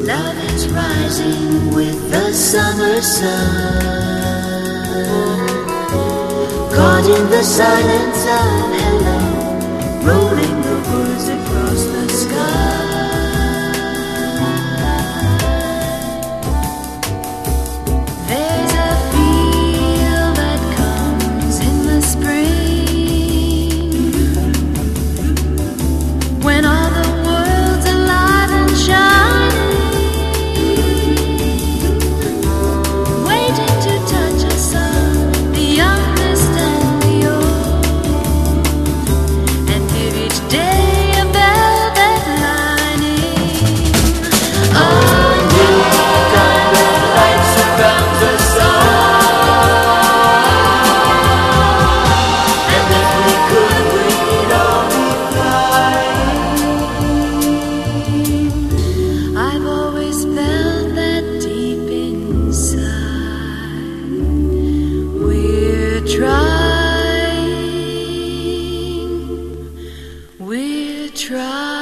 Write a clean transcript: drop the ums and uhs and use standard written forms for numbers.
Love is rising with the summer sun, caught in the silence of hello, rolling the words across the sky. There's a feel that comes in the spring, when all the world's alive and shining, waiting to touch us all, the youngest and the old, and give each day a velvet lining. A new kind of light surrounds us all, and if we could, we'd all be flying. I've always felt that deep inside, we're trying, we're trying.